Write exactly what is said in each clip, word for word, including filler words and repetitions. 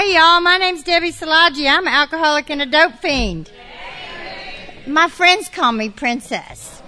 Hey, y'all. My name's Debbie Salaji. I'm an alcoholic and a dope fiend. My friends call me Princess.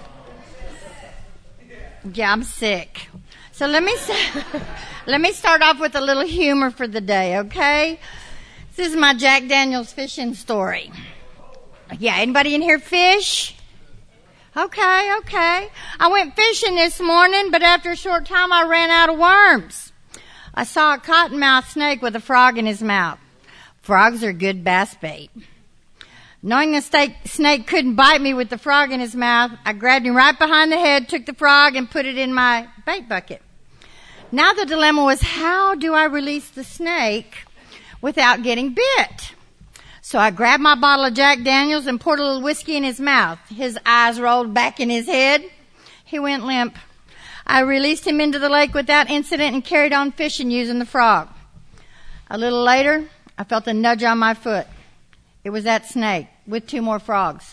Yeah, I'm sick. So let me let me start off with a little humor for the day, okay? This is my Jack Daniels fishing story. Yeah, anybody in here fish? Okay, okay. I went fishing this morning, but after a short time I ran out of worms. I saw a cottonmouth snake with a frog in his mouth. Frogs are good bass bait. Knowing the snake, snake couldn't bite me with the frog in his mouth, I grabbed him right behind the head, took the frog, and put it in my bait bucket. Now the dilemma was, how do I release the snake without getting bit? So I grabbed my bottle of Jack Daniels and poured a little whiskey in his mouth. His eyes rolled back in his head. He went limp. I released him into the lake without incident and carried on fishing using the frog. A little later, I felt a nudge on my foot. It was that snake with two more frogs.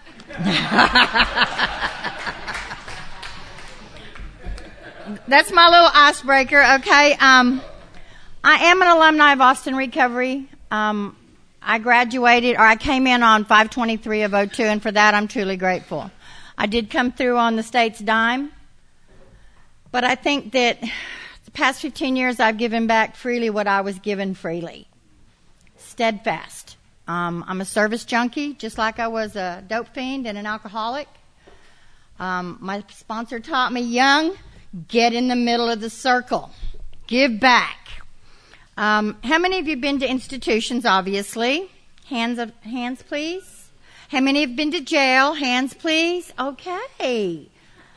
That's my little icebreaker, okay? Um, I am an alumni of Austin Recovery. Um, I graduated, or I came in on five twenty-three of oh two, and for that I'm truly grateful. I did come through on the state's dime, but I think that the past fifteen years I've given back freely what I was given freely. Steadfast. Um, I'm a service junkie, just like I was a dope fiend and an alcoholic. Um, my sponsor taught me young, get in the middle of the circle. Give back. Um, how many of you have been to institutions, obviously? Hands of, hands, please. How many have been to jail? Hands, please. Okay.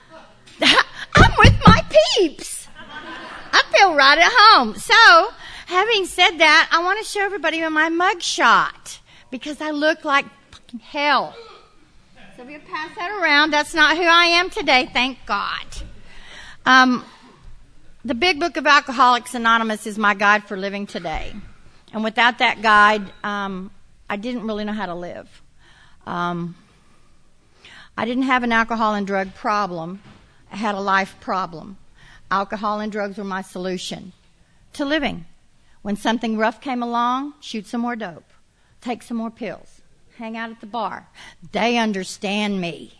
I'm with my peeps. I feel right at home. So, having said that, I want to show everybody my mug shot because I look like fucking hell. So if you pass that around, that's not who I am today, thank God. Um, the Big Book of Alcoholics Anonymous is my guide for living today. And without that guide, um, I didn't really know how to live. Um, I didn't have an alcohol and drug problem. I had a life problem. Alcohol and drugs were my solution to living. When something rough came along, shoot some more dope, take some more pills, hang out at the bar. They understand me.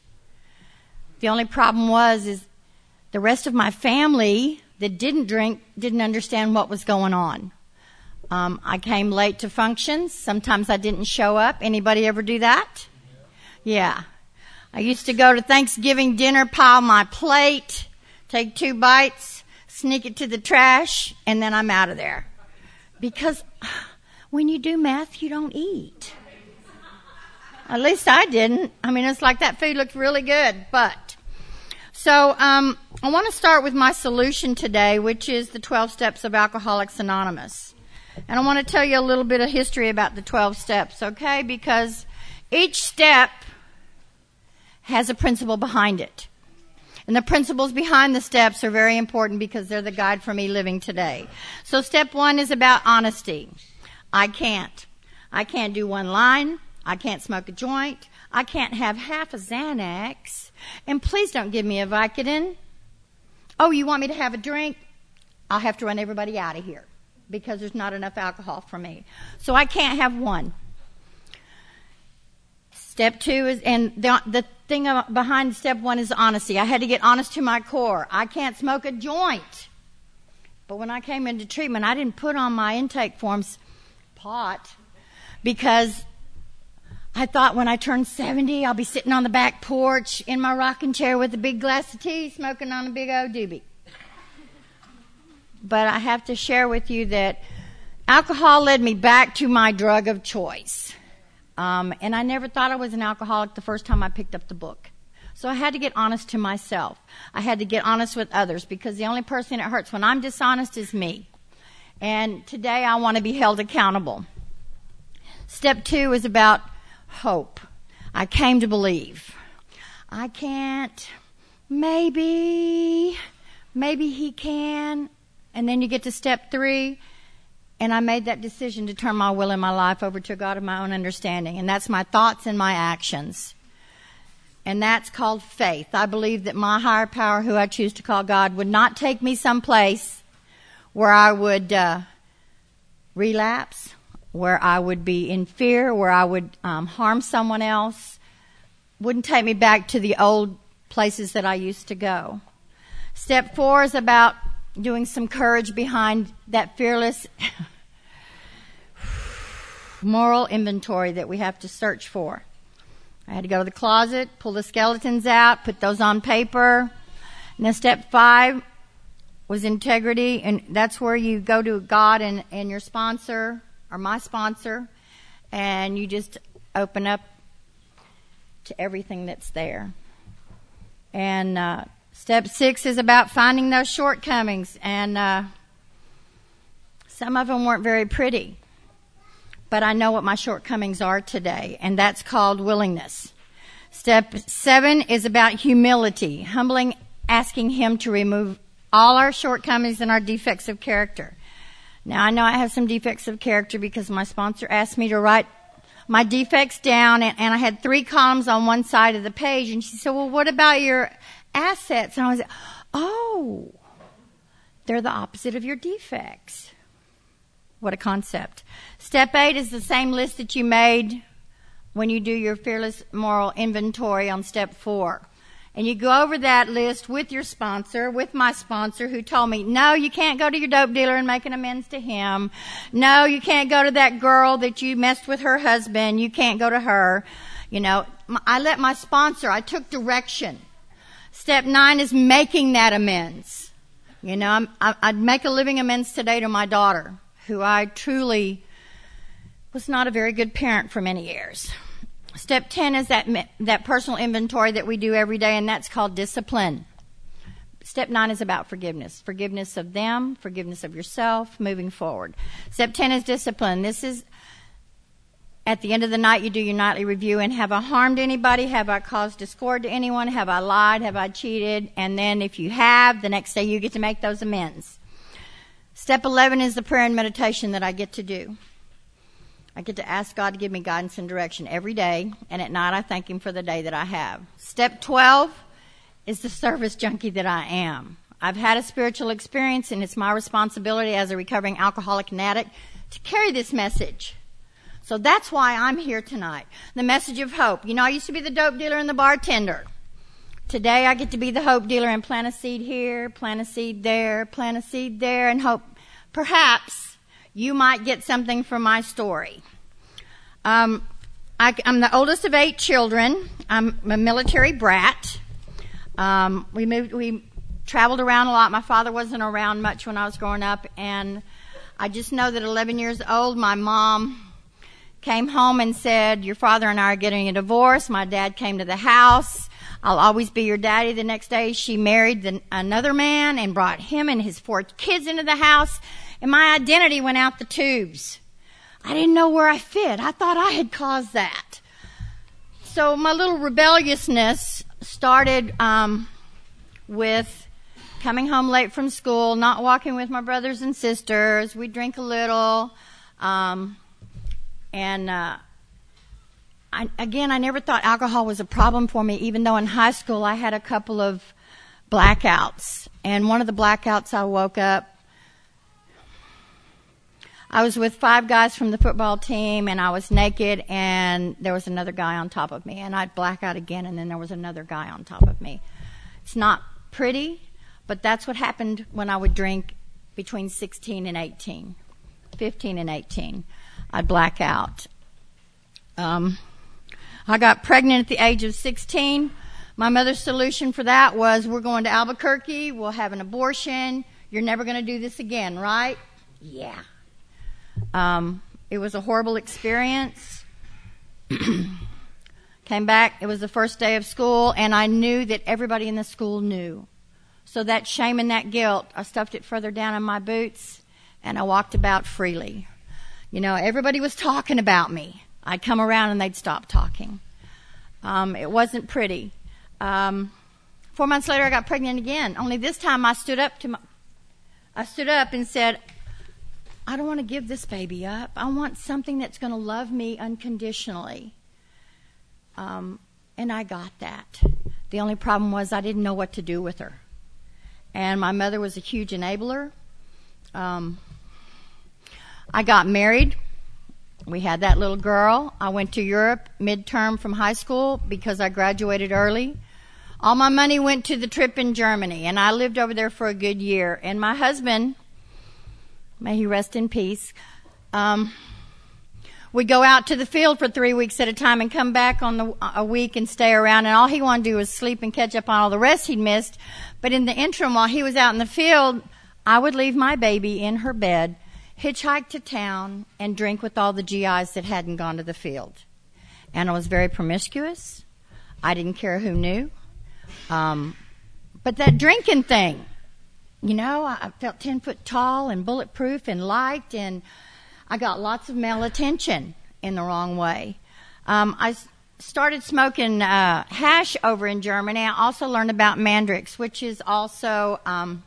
The only problem was is the rest of my family that didn't drink didn't understand what was going on. Um, I came late to functions. Sometimes I didn't show up. Anybody ever do that? Yeah. I used to go to Thanksgiving dinner, pile my plate, take two bites, sneak it to the trash, and then I'm out of there. Because when you do meth, you don't eat. At least I didn't. I mean, it's like that food looked really good, but. So um, I want to start with my solution today, which is the twelve Steps of Alcoholics Anonymous. And I want to tell you a little bit of history about the twelve steps, okay? Because each step has a principle behind it. And the principles behind the steps are very important because they're the guide for me living today. So step one is about honesty. I can't. I can't do one line. I can't smoke a joint. I can't have half a Xanax. And please don't give me a Vicodin. Oh, you want me to have a drink? I'll have to run everybody out of here because there's not enough alcohol for me. So I can't have one. Step two is, and the, the thing behind step one is honesty. I had to get honest to my core. I can't smoke a joint. But when I came into treatment, I didn't put on my intake forms pot because I thought when I turned seventy, I'll be sitting on the back porch in my rocking chair with a big glass of tea, smoking on a big old doobie. But I have to share with you that alcohol led me back to my drug of choice. Um, and I never thought I was an alcoholic the first time I picked up the book. So I had to get honest to myself. I had to get honest with others because the only person it hurts when I'm dishonest is me. And today I want to be held accountable. Step two is about hope. I came to believe. I can't. Maybe. Maybe he can. And then you get to step three. And I made that decision to turn my will and my life over to God of my own understanding. And that's my thoughts and my actions. And that's called faith. I believe that my higher power, who I choose to call God, would not take me someplace where I would uh, relapse, where I would be in fear, where I would um, harm someone else. Wouldn't take me back to the old places that I used to go. Step four is about doing some courage behind that fearless moral inventory that we have to search for. I had to go to the closet, pull the skeletons out, put those on paper. And then step five was integrity, and that's where you go to God and, and your sponsor, or my sponsor, and you just open up to everything that's there. And uh, step six is about finding those shortcomings, and uh, some of them weren't very pretty. But I know what my shortcomings are today, and that's called willingness. Step seven is about humility, humbling, asking Him to remove all our shortcomings and our defects of character. Now, I know I have some defects of character because my sponsor asked me to write my defects down, and, and I had three columns on one side of the page, and she said, well, what about your assets? And I was like, oh, they're the opposite of your defects. What a concept. Step eight is the same list that you made when you do your fearless moral inventory on step four. And you go over that list with your sponsor, with my sponsor, who told me, no, you can't go to your dope dealer and make an amends to him. No, you can't go to that girl that you messed with her husband. You can't go to her. You know, I let my sponsor, I took direction. Step nine is making that amends. You know, I'm, I'd make a living amends today to my daughter, who I truly was not a very good parent for many years. Step ten is that that personal inventory that we do every day, and that's called discipline. Step nine is about forgiveness. Forgiveness of them, forgiveness of yourself, moving forward. Step ten is discipline. This is at the end of the night, you do your nightly review, and have I harmed anybody? Have I caused discord to anyone? Have I lied? Have I cheated? And then if you have, the next day you get to make those amends. Step eleven is the prayer and meditation that I get to do. I get to ask God to give me guidance and direction every day, and at night I thank Him for the day that I have. Step twelve is the service junkie that I am. I've had a spiritual experience, and it's my responsibility as a recovering alcoholic and addict to carry this message. So that's why I'm here tonight. The message of hope. You know, I used to be the dope dealer and the bartender. Today I get to be the hope dealer and plant a seed here, plant a seed there, plant a seed there, and hope perhaps you might get something from my story. Um, I, I'm the oldest of eight children. I'm a military brat. Um, we moved, we traveled around a lot. My father wasn't around much when I was growing up, and I just know that at eleven years old, my mom came home and said, your father and I are getting a divorce. My dad came to the house. I'll always be your daddy. The next day, she married the, another man and brought him and his four kids into the house. And my identity went out the tubes. I didn't know where I fit. I thought I had caused that. So my little rebelliousness started um, with coming home late from school, not walking with my brothers and sisters. We drink a little. Um, and uh, I, again, I never thought alcohol was a problem for me, even though in high school I had a couple of blackouts. And one of the blackouts I woke up, I was with five guys from the football team, and I was naked, and there was another guy on top of me. And I'd black out again, and then there was another guy on top of me. It's not pretty, but that's what happened when I would drink between sixteen and eighteen, fifteen and eighteen. I'd black out. Um, I got pregnant at the age of sixteen. My mother's solution for that was, we're going to Albuquerque, we'll have an abortion, you're never going to do this again, right? Yeah. Um, it was a horrible experience. Came back, it was the first day of school, and I knew that everybody in the school knew. So that shame and that guilt, I stuffed it further down in my boots, and I walked about freely. You know, everybody was talking about me. I'd come around and they'd stop talking. Um, it wasn't pretty. Um, four months later, I got pregnant again. Only this time, I stood up to my, I stood up and said, I don't want to give this baby up. I want something that's going to love me unconditionally. Um, and I got that. The only problem was I didn't know what to do with her. And my mother was a huge enabler. Um, I got married. We had that little girl. I went to Europe midterm from high school because I graduated early. All my money went to the trip in Germany, and I lived over there for a good year. And my husband, may he rest in peace, um, would go out to the field for three weeks at a time and come back on the, a week and stay around. And all he wanted to do was sleep and catch up on all the rest he'd missed. But in the interim, while he was out in the field, I would leave my baby in her bed, hitchhike to town, and drink with all the G Is that hadn't gone to the field. And I was very promiscuous. I didn't care who knew. Um, but that drinking thing, you know, I felt ten foot tall and bulletproof and liked, and I got lots of male attention in the wrong way. Um, I started smoking uh, hash over in Germany. I also learned about Mandrix, which is also, um,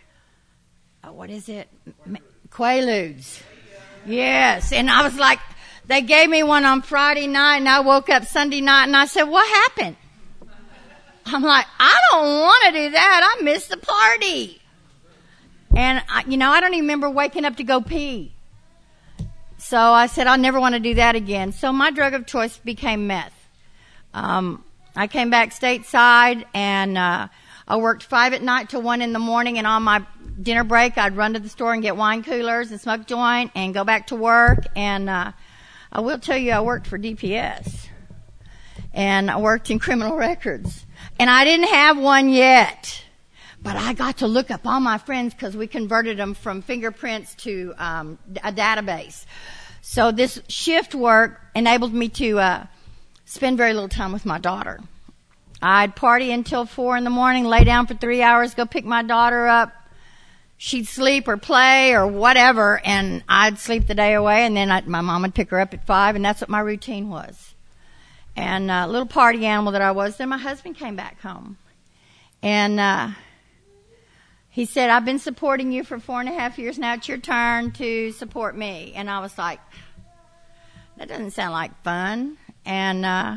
oh, what is it? Quaaludes. Yes. And I was like, they gave me one on Friday night, and I woke up Sunday night, and I said, what happened? I'm like, I don't want to do that. I missed the party. And, I, you know, I don't even remember waking up to go pee. So I said, I'll never want to do that again. So my drug of choice became meth. Um, I came back stateside, and uh, I worked five at night till one in the morning, and on my dinner break, I'd run to the store and get wine coolers and smoke a joint and go back to work. And uh, I will tell you, I worked for D P S. And I worked in criminal records. And I didn't have one yet. But I got to look up all my friends because we converted them from fingerprints to um, a database. So this shift work enabled me to uh, spend very little time with my daughter. I'd party until four in the morning, lay down for three hours, go pick my daughter up. She'd sleep or play or whatever, and I'd sleep the day away, and then I'd, my mom would pick her up at five, and that's what my routine was. And a uh, little party animal that I was. Then my husband came back home. And uh, he said, I've been supporting you for four and a half years. Now it's your turn to support me. And I was like, that doesn't sound like fun. And uh,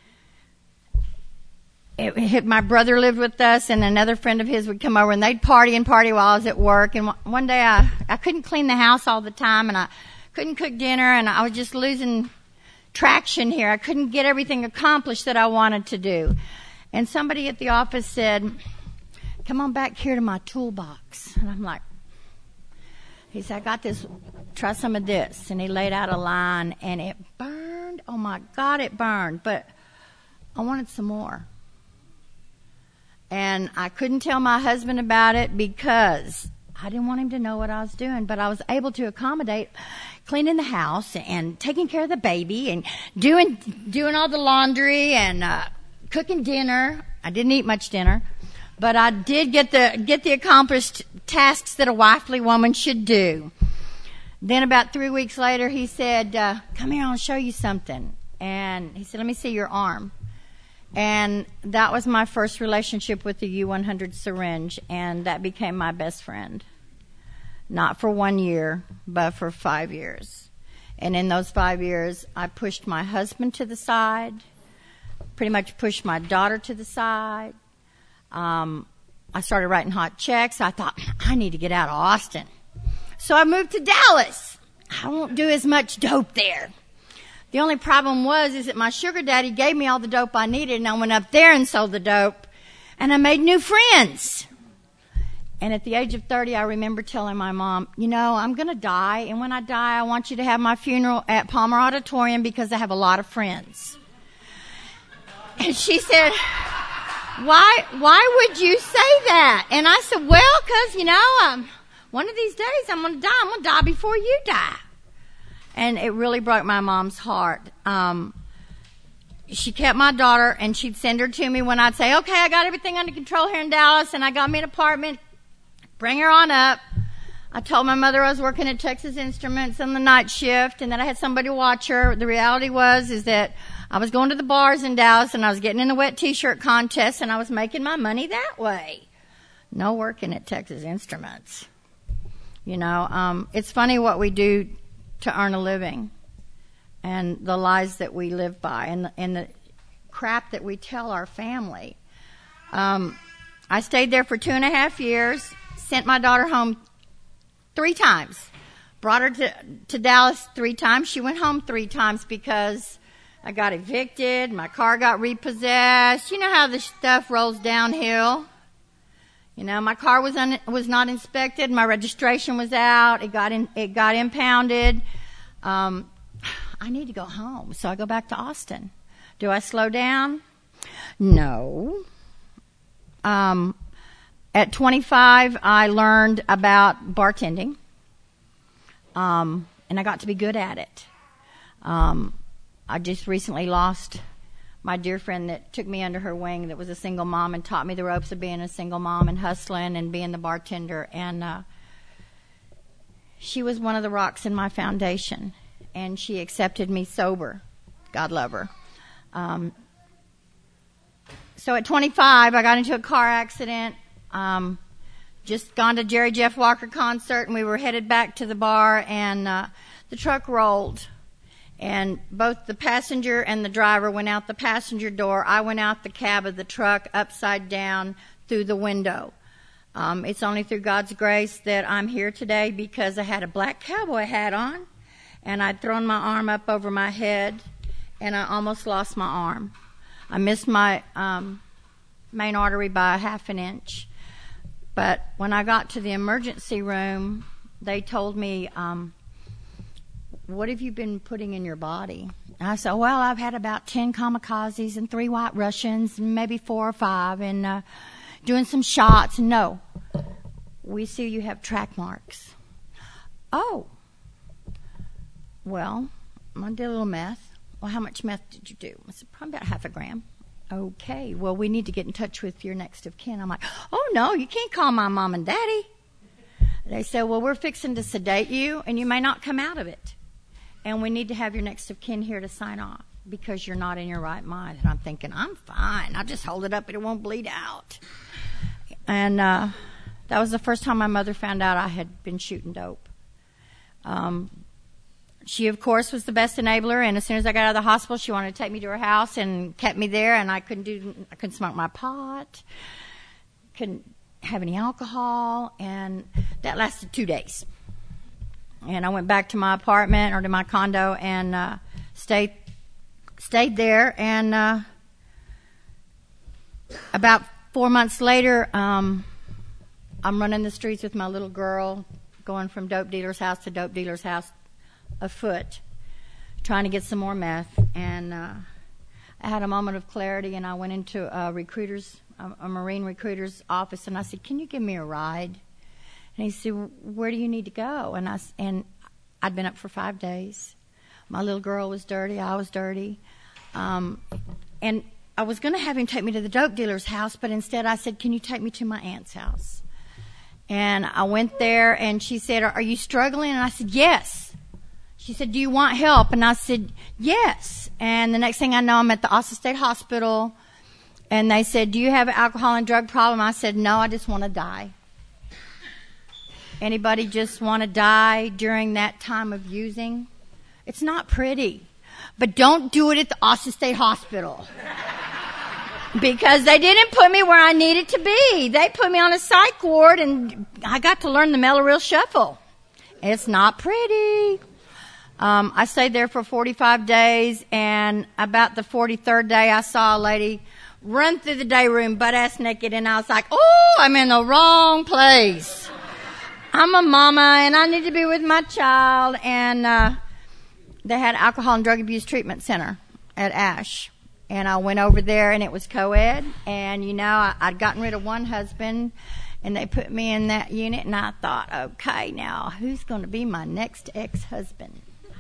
it, it, my brother lived with us, and another friend of his would come over, and they'd party and party while I was at work. And one day I, I couldn't clean the house all the time, and I couldn't cook dinner, and I was just losing traction here. I couldn't get everything accomplished that I wanted to do. And somebody at the office said, come on back here to my toolbox. And I'm like, he said, I got this, try some of this. And he laid out a line, and it burned. Oh my God, it burned. But I wanted some more. And I couldn't tell my husband about it because I didn't want him to know what I was doing, but I was able to accommodate cleaning the house and taking care of the baby and doing doing all the laundry and uh, cooking dinner. I didn't eat much dinner, but I did get the get the accomplished tasks that a wifely woman should do. Then about three weeks later, he said, uh, "Come here, I'll show you something." And he said, "Let me see your arm." And that was my first relationship with the U one hundred syringe, and that became my best friend. Not for one year, but for five years. And in those five years, I pushed my husband to the side, pretty much pushed my daughter to the side. Um, I started writing hot checks. I thought, I need to get out of Austin. So I moved to Dallas. I won't do as much dope there. The only problem was is that my sugar daddy gave me all the dope I needed, and I went up there and sold the dope, and I made new friends. And at the age of thirty, I remember telling my mom, you know, I'm going to die, and when I die, I want you to have my funeral at Palmer Auditorium because I have a lot of friends. And she said, why, why would you say that? And I said, well, because, you know, um, one of these days I'm going to die. I'm going to die before you die. And it really broke my mom's heart. Um, she kept my daughter, and she'd send her to me when I'd say, okay, I got everything under control here in Dallas, and I got me an apartment. Bring her on up. I told my mother I was working at Texas Instruments on the night shift, and that I had somebody to watch her. The reality was is that I was going to the bars in Dallas, and I was getting in a wet T-shirt contest, and I was making my money that way. No working at Texas Instruments. You know, um, it's funny what we do to earn a living, and the lies that we live by, and the, and the crap that we tell our family. Um, I stayed there for two and a half years, sent my daughter home three times, brought her to, to Dallas three times. She went home three times because I got evicted. My car got repossessed. You know how this stuff rolls downhill. You know, my car was un, was not inspected. My registration was out. It got in, it got impounded. Um, I need to go home, so I go back to Austin. Do I slow down? No. Um, at twenty-five, I learned about bartending, um, and I got to be good at it. Um, I just recently lost my dear friend that took me under her wing, that was a single mom and taught me the ropes of being a single mom and hustling and being the bartender. And uh, she was one of the rocks in my foundation, and she accepted me sober. God love her. Um, so at twenty-five, I got into a car accident. Um, just gone to Jerry Jeff Walker concert, and we were headed back to the bar, and uh, the truck rolled. And both the passenger and the driver went out the passenger door. I went out the cab of the truck upside down through the window. Um, it's only through God's grace that I'm here today, because I had a black cowboy hat on, and I'd thrown my arm up over my head, and I almost lost my arm. I missed my um, main artery by a half an inch. But when I got to the emergency room, they told me, um, what have you been putting in your body? And I said, well, I've had about ten kamikazes and three white Russians, and maybe four or five, and uh, doing some shots. No, we see you have track marks. Oh, well, I did a little meth. Well, how much meth did you do? I said, probably about half a gram. Okay, well, we need to get in touch with your next of kin. I'm like, oh, no, you can't call my mom and daddy. They said, well, we're fixing to sedate you, and you may not come out of it. And we need to have your next of kin here to sign off, because you're not in your right mind. And I'm thinking, I'm fine. I'll just hold it up and it won't bleed out. And uh, that was the first time my mother found out I had been shooting dope. Um, she, of course, was the best enabler. And as soon as I got out of the hospital, she wanted to take me to her house and kept me there. And I couldn't do, I couldn't smoke my pot, couldn't have any alcohol. And that lasted two days. And I went back to my apartment or to my condo and uh, stayed stayed there. And uh, about four months later, um, I'm running the streets with my little girl, going from dope dealer's house to dope dealer's house afoot, trying to get some more meth. And uh, I had a moment of clarity, and I went into a recruiter's, a, a Marine recruiter's office, and I said, "Can you give me a ride?" And he said, "Where do you need to go?" And I and I'd been up for five days. My little girl was dirty. I was dirty. Um, and I was going to have him take me to the dope dealer's house, but instead I said, "Can you take me to my aunt's house?" And I went there, and she said, "Are you struggling?" And I said, "Yes." She said, "Do you want help?" And I said, "Yes." And the next thing I know, I'm at the Austin State Hospital, and they said, "Do you have an alcohol and drug problem?" I said, "No, I just want to die." Anybody just want to die during that time of using? It's not pretty. But don't do it at the Austin State Hospital. Because they didn't put me where I needed to be. They put me on a psych ward, and I got to learn the Melloreal Shuffle. It's not pretty. Um, I stayed there for forty-five days, and about the forty-third day, I saw a lady run through the day room butt-ass naked, and I was like, oh, I'm in the wrong place. I'm a mama, and I need to be with my child. And uh, they had Alcohol and Drug Abuse Treatment Center at Ash. And I went over there, and it was co-ed. And, you know, I, I'd gotten rid of one husband, and they put me in that unit. And I thought, okay, now, who's going to be my next ex-husband?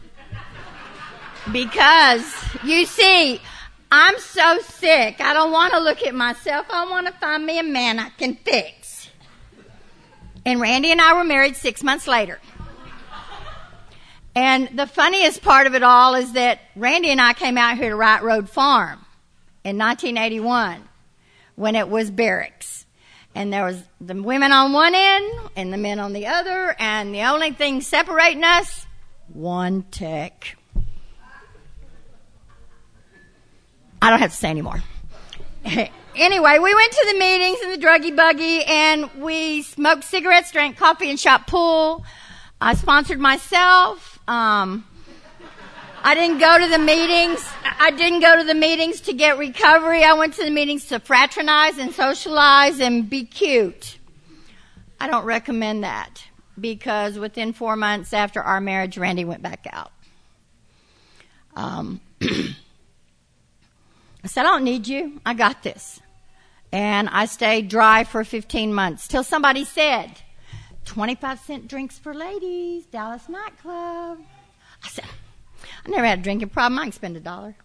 Because, you see, I'm so sick. I don't want to look at myself. I want to find me a man I can fix. And Randy and I were married six months later. And the funniest part of it all is that Randy and I came out here to Wright Road Farm in nineteen eighty-one when it was barracks. And there was the women on one end and the men on the other, and the only thing separating us, one tech. I don't have to say anymore. Anyway, we went to the meetings in the druggy buggy, and we smoked cigarettes, drank coffee, and shot pool. I sponsored myself. Um, I didn't go to the meetings. I didn't go to the meetings to get recovery. I went to the meetings to fraternize and socialize and be cute. I don't recommend that because within four months after our marriage, Randy went back out. Um, I said, I don't need you. I got this. And I stayed dry for fifteen months till somebody said, twenty-five cent drinks for ladies, Dallas nightclub. I said, I never had a drinking problem. I can spend a dollar.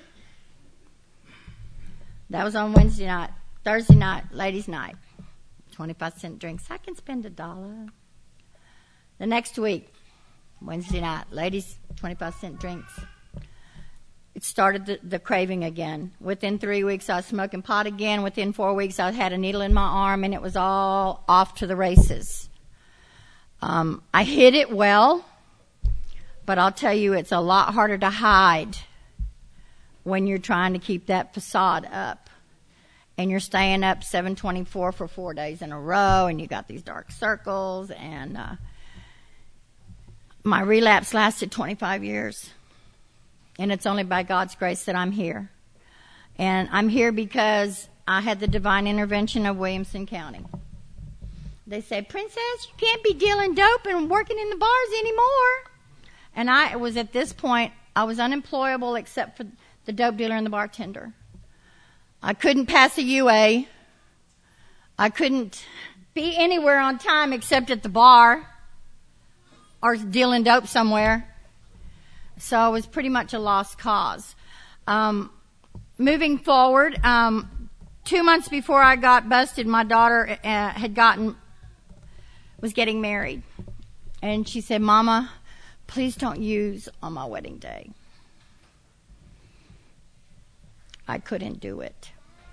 That was on Wednesday night. Thursday night, ladies' night. twenty-five cent drinks. I can spend a dollar. The next week, Wednesday night, ladies, twenty-five cent drinks. It started the, the craving again. Within three weeks, I was smoking pot again. Within four weeks, I had a needle in my arm, and it was all off to the races. Um, I hid it well, but I'll tell you, it's a lot harder to hide when you're trying to keep that facade up. And you're staying up seven twenty-four for four days in a row, and you got these dark circles, and uh, my relapse lasted twenty-five years. And it's only by God's grace that I'm here. And I'm here because I had the divine intervention of Williamson County. They said, Princess, you can't be dealing dope and working in the bars anymore. And I was at this point, I was unemployable except for the dope dealer and the bartender. I couldn't pass a U A. I couldn't be anywhere on time except at the bar or dealing dope somewhere. So I was pretty much a lost cause. Um, moving forward, um, two months before I got busted, my daughter uh, had gotten, was getting married. And she said, Mama, please don't use on my wedding day. I couldn't do it.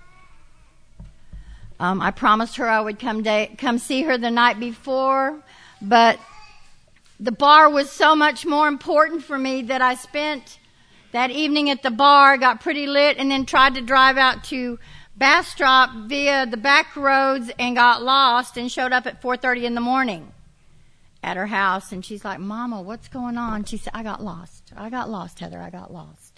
Um, I promised her I would come day, come see her the night before, but the bar was so much more important for me that I spent that evening at the bar, got pretty lit, and then tried to drive out to Bastrop via the back roads and got lost and showed up at four thirty in the morning at her house. And she's like, Mama, what's going on? She said, I got lost. I got lost, Heather. I got lost.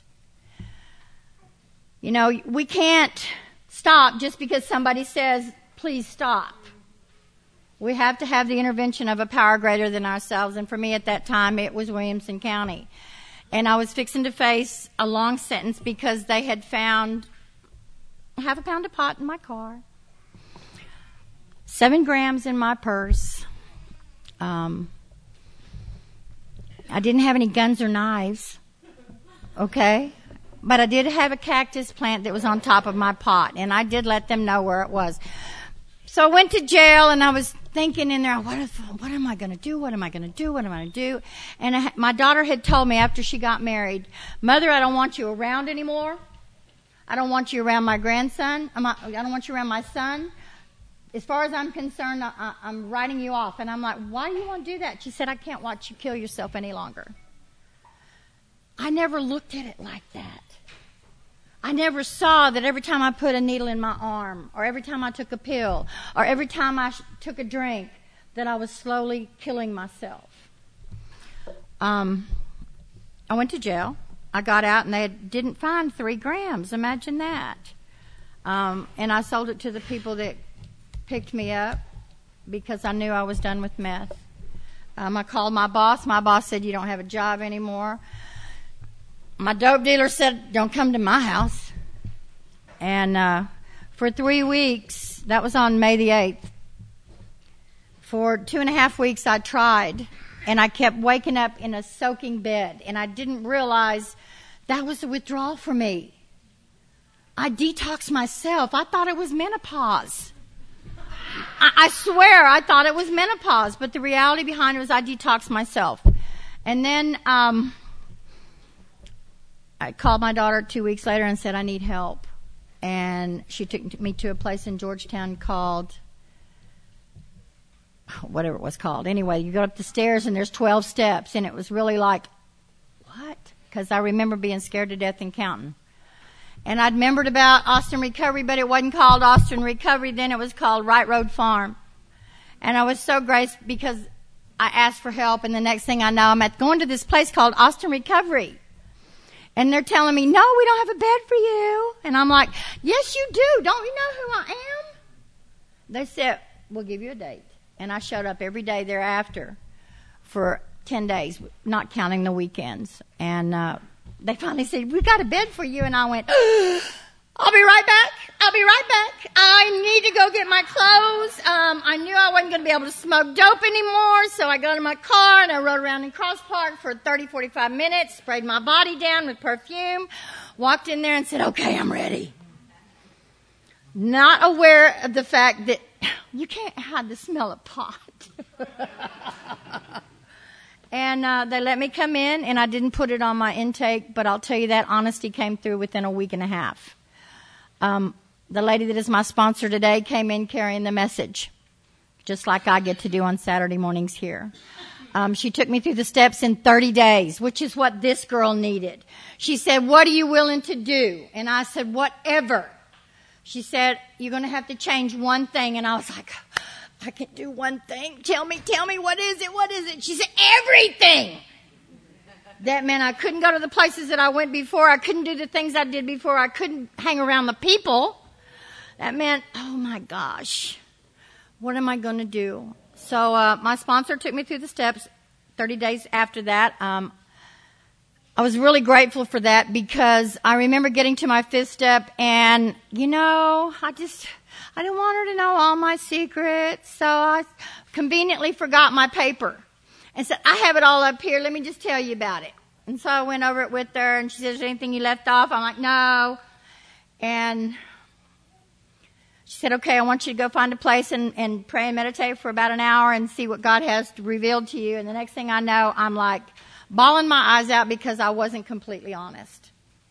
You know, we can't stop just because somebody says, please stop. We have to have the intervention of a power greater than ourselves. And for me at that time, it was Williamson County. And I was fixing to face a long sentence because they had found half a pound of pot in my car, seven grams in my purse. Um, I didn't have any guns or knives, okay? But I did have a cactus plant that was on top of my pot, and I did let them know where it was. So I went to jail, and I was thinking in there, what if, what am I going to do? What am I going to do? What am I going to do? And I, my daughter had told me after she got married, Mother, I don't want you around anymore. I don't want you around my grandson. I'm not, I don't want you around my son. As far as I'm concerned, I, I'm writing you off. And I'm like, why do you want to do that? She said, I can't watch you kill yourself any longer. I never looked at it like that. I never saw that every time I put a needle in my arm, or every time I took a pill, or every time I sh- took a drink, that I was slowly killing myself. Um, I went to jail. I got out, and they didn't find three grams. Imagine that. Um, and I sold it to the people that picked me up because I knew I was done with meth. Um, I called my boss. My boss said, you don't have a job anymore. My dope dealer said, don't come to my house. And uh, for three weeks, that was on May the eighth, for two and a half weeks I tried, and I kept waking up in a soaking bed, and I didn't realize that was a withdrawal for me. I detoxed myself. I thought it was menopause. I, I swear I thought it was menopause, but the reality behind it was I detoxed myself. And then um, I called my daughter two weeks later and said, I need help. And she took me to a place in Georgetown called, whatever it was called. Anyway, you go up the stairs and there's twelve steps. And it was really like, what? Because I remember being scared to death and counting. And I'd remembered about Austin Recovery, but it wasn't called Austin Recovery then. It was called Right Road Farm. And I was so grateful because I I asked for help, and the next thing I know, I'm at going to this place called Austin Recovery. And they're telling me, no, we don't have a bed for you. And I'm like, yes, you do. Don't you know who I am? They said, we'll give you a date. And I showed up every day thereafter for ten days, not counting the weekends. And uh, they finally said, we got a bed for you. And I went, I'll be right back. I'll be right back. I need to go get my clothes. Um, I knew I wasn't going to be able to smoke dope anymore, so I got in my car and I rode around in Cross Park for thirty, forty-five minutes, sprayed my body down with perfume, walked in there and said, okay, I'm ready. Not aware of the fact that you can't hide the smell of pot. And uh, they let me come in, and I didn't put it on my intake, but I'll tell you that honesty came through within a week and a half. Um, the lady that is my sponsor today came in carrying the message, just like I get to do on Saturday mornings here. Um, she took me through the steps in thirty days, which is what this girl needed. She said, what are you willing to do? And I said, whatever. She said, you're going to have to change one thing. And I was like, I can do one thing. Tell me, tell me, what is it? What is it? She said, everything. That meant I couldn't go to the places that I went before. I couldn't do the things I did before. I couldn't hang around the people. That meant, oh my gosh, what am I going to do? So uh, my sponsor took me through the steps. thirty days after that, um, I was really grateful for that because I remember getting to my fifth step and, you know, I just, I didn't want her to know all my secrets. So I conveniently forgot my paper and said, I have it all up here. Let me just tell you about it. And so I went over it with her and she said, is there anything you left off? I'm like, no. And she said, okay, I want you to go find a place and, and pray and meditate for about an hour and see what God has revealed to you. And the next thing I know, I'm like bawling my eyes out because I wasn't completely honest.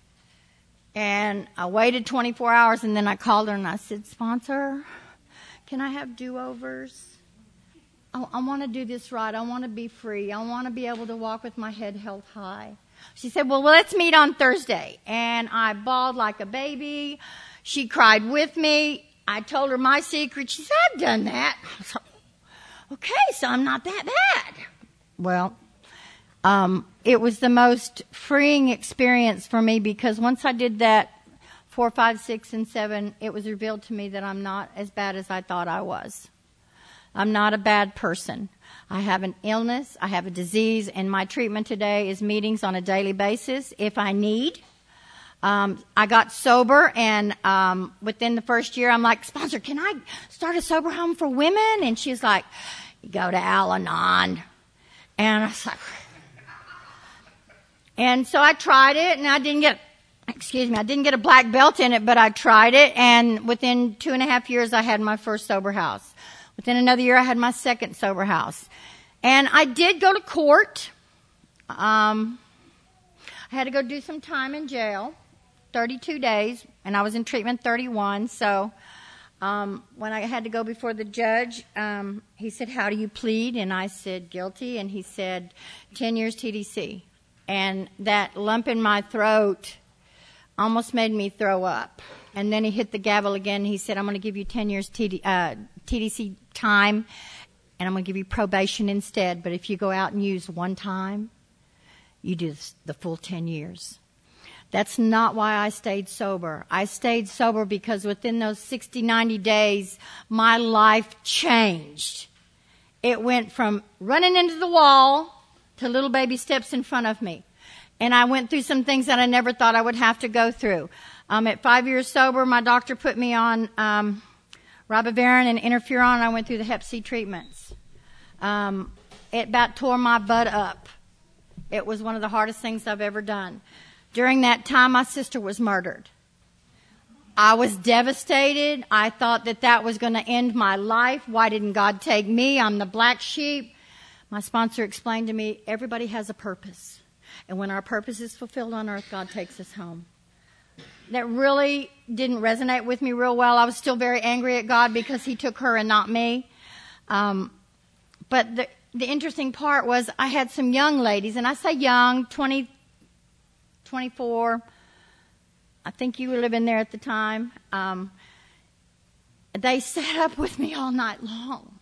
And I waited twenty-four hours and then I called her and I said, sponsor, can I have do-overs? I, I want to do this right. I want to be free. I want to be able to walk with my head held high. She said, well, let's meet on Thursday. And I bawled like a baby. She cried with me. I told her my secret. She said, I've done that. I was like, okay, so I'm not that bad. Well, um, it was the most freeing experience for me because once I did that, four, five, six, and seven, it was revealed to me that I'm not as bad as I thought I was. I'm not a bad person. I have an illness. I have a disease, and my treatment today is meetings on a daily basis if I need. Um, I got sober, and um, within the first year, I'm like, sponsor, can I start a sober home for women? And she's like, go to Al-Anon. And I was like, and so I tried it, and I didn't get, excuse me, I didn't get a black belt in it, but I tried it, and within two and a half years, I had my first sober house. Within another year, I had my second sober house. And I did go to court. Um, I had to go do some time in jail. thirty-two days, and I was in treatment thirty-one. So um, when I had to go before the judge, um, he said, how do you plead? And I said, guilty. And he said, ten years T D C. And that lump in my throat almost made me throw up. And then he hit the gavel again. He said, I'm going to give you ten years T D, uh, T D C time, and I'm going to give you probation instead. But if you go out and use one time, you do the full ten years. That's not why I stayed sober. I stayed sober because within those sixty, ninety days, my life changed. It went from running into the wall to little baby steps in front of me. And I went through some things that I never thought I would have to go through. Um, at five years sober, my doctor put me on um, ribavirin and interferon, and I went through the hep C treatments. Um, it about tore my butt up. It was one of the hardest things I've ever done. During that time, my sister was murdered. I was devastated. I thought that that was going to end my life. Why didn't God take me? I'm the black sheep. My sponsor explained to me, everybody has a purpose. And when our purpose is fulfilled on earth, God takes us home. That really didn't resonate with me real well. I was still very angry at God because he took her and not me. Um, but the, the interesting part was I had some young ladies, and I say young, twenty, twenty-four. I think you were living there at the time. Um, they sat up with me all night long.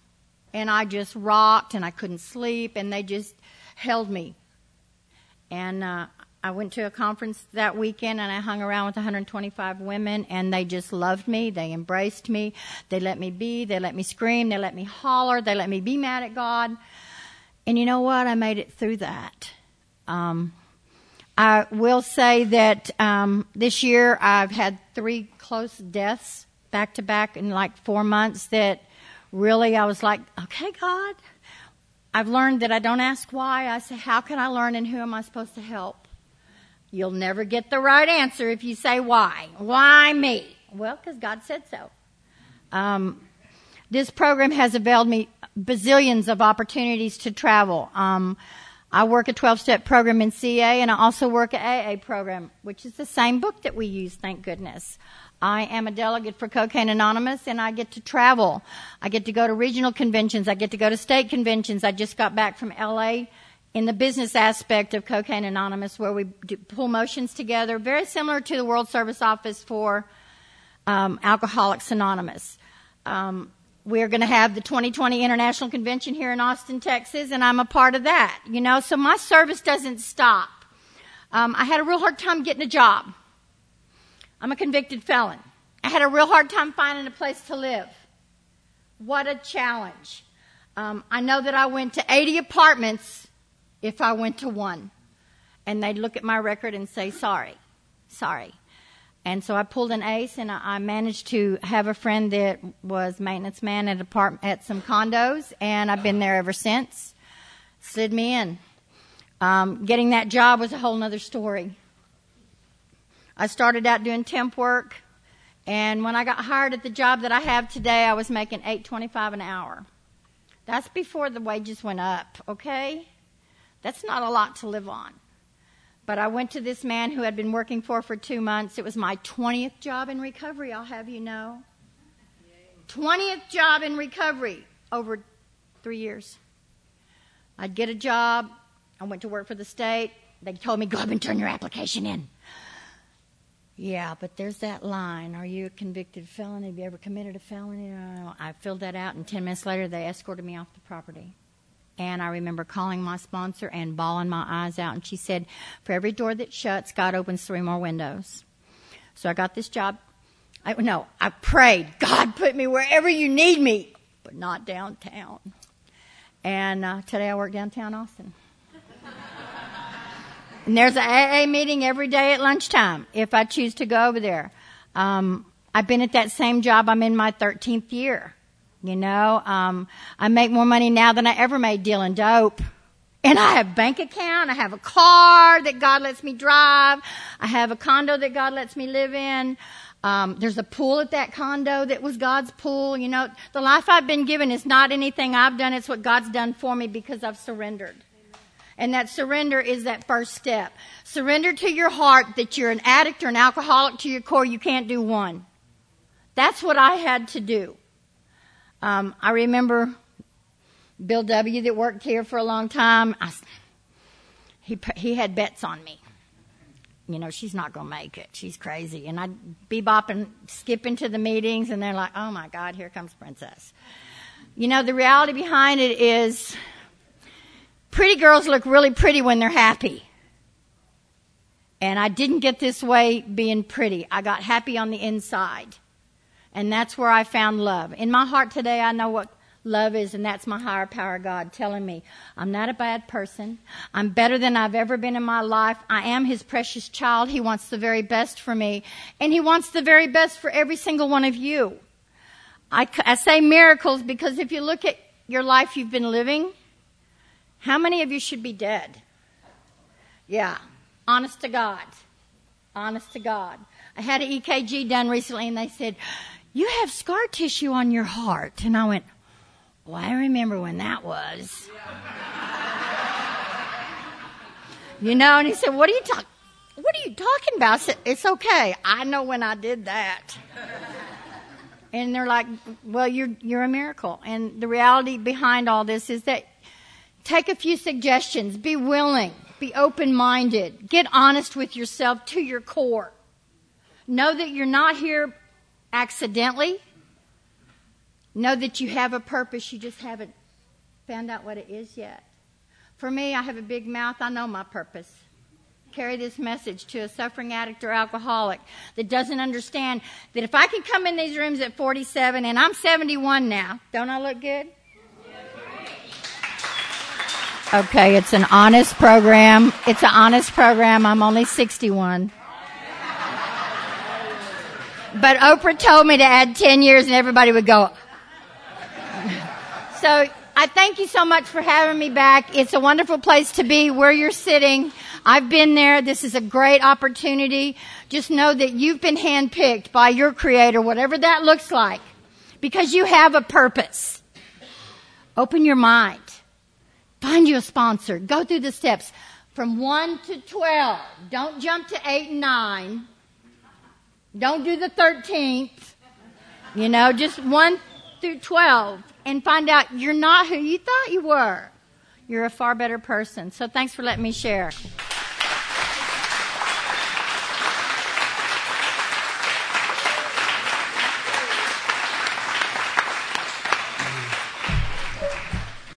And I just rocked, and I couldn't sleep, and they just held me. And uh, I went to a conference that weekend, and I hung around with one hundred twenty-five women, and they just loved me. They embraced me. They let me be. They let me scream. They let me holler. They let me be mad at God. And you know what? I made it through that. Um, I will say that um, this year I've had three close deaths back to back in like four months that really I was like, okay, God. I've learned that I don't ask why. I say, how can I learn and who am I supposed to help? You'll never get the right answer if you say why. Why me? Well, because God said so. Um, this program has availed me bazillions of opportunities to travel. Um, I work a twelve-step program in C A, and I also work an A A program, which is the same book that we use, thank goodness. I am a delegate for Cocaine Anonymous, and I get to travel. I get to go to regional conventions. I get to go to state conventions. I just got back from L A in the business aspect of Cocaine Anonymous, where we do pull motions together, very similar to the World Service Office for um, Alcoholics Anonymous. Um, we're going to have the twenty twenty International Convention here in Austin, Texas, and I'm a part of that. You know, so my service doesn't stop. Um, I had a real hard time getting a job. I'm a convicted felon. I had a real hard time finding a place to live. What a challenge. Um, I know that I went to eighty apartments if I went to one. And they'd look at my record and say, sorry, sorry. And so I pulled an ace, and I, I managed to have a friend that was maintenance man at, apart- at some condos, and I've been there ever since. Slid me in. Um, getting that job was a whole other story. I started out doing temp work, and when I got hired at the job that I have today, I was making eight twenty-five an hour. That's before the wages went up, okay? That's not a lot to live on. But I went to this man who had been working for for two months. It was my twentieth job in recovery, I'll have you know. twentieth job in recovery over three years. I'd get a job. I went to work for the state. They told me, go up and turn your application in. Yeah, but there's that line. Are you a convicted felon? Have you ever committed a felony? No. I filled that out, and ten minutes later, they escorted me off the property. And I remember calling my sponsor and bawling my eyes out. And she said, for every door that shuts, God opens three more windows. So I got this job. I, no, I prayed, God, put me wherever you need me, but not downtown. And uh, today I work downtown Austin. And there's an A A meeting every day at lunchtime if I choose to go over there. Um, I've been at that same job. I'm in my thirteenth year. You know, um, I make more money now than I ever made dealing dope. And I have a bank account. I have a car that God lets me drive. I have a condo that God lets me live in. Um, there's a pool at that condo that was God's pool. You know, the life I've been given is not anything I've done. It's what God's done for me because I've surrendered. And that surrender is that first step. Surrender to your heart that you're an addict or an alcoholic to your core. You can't do one. That's what I had to do. Um, I remember Bill W. that worked here for a long time. I, he he had bets on me. You know, she's not going to make it. She's crazy. And I'd be bopping, skipping to the meetings, and they're like, oh, my God, here comes Princess. You know, the reality behind it is pretty girls look really pretty when they're happy. And I didn't get this way being pretty. I got happy on the inside. And that's where I found love. In my heart today, I know what love is, and that's my higher power God telling me, I'm not a bad person. I'm better than I've ever been in my life. I am His precious child. He wants the very best for me, and He wants the very best for every single one of you. I, I say miracles because if you look at your life you've been living, how many of you should be dead? Yeah, honest to God. Honest to God. I had an E K G done recently, and they said, you have scar tissue on your heart. And I went, well, I remember when that was. You know, and he said, what are you talking What are you talking about? I said, it's okay. I know when I did that. And they're like, well, you're you're a miracle. And the reality behind all this is that take a few suggestions. Be willing. Be open-minded. Get honest with yourself to your core. Know that you're not here accidentally. Know that you have a purpose. You just haven't found out what it is yet. For me, I have a big mouth. I know my purpose. Carry this message to a suffering addict or alcoholic that doesn't understand that if I can come in these rooms at forty-seven, and I'm seventy-one now, don't I look good? Okay, it's an honest program. It's an honest program. I'm only sixty-one. But Oprah told me to add ten years and everybody would go. So I thank you so much for having me back. It's a wonderful place to be where you're sitting. I've been there. This is a great opportunity. Just know that you've been handpicked by your Creator, whatever that looks like, because you have a purpose. Open your mind. Find you a sponsor. Go through the steps from one to twelve. Don't jump to eight and nine. Don't do the thirteenth. You know, just one through twelve. And find out you're not who you thought you were. You're a far better person. So thanks for letting me share.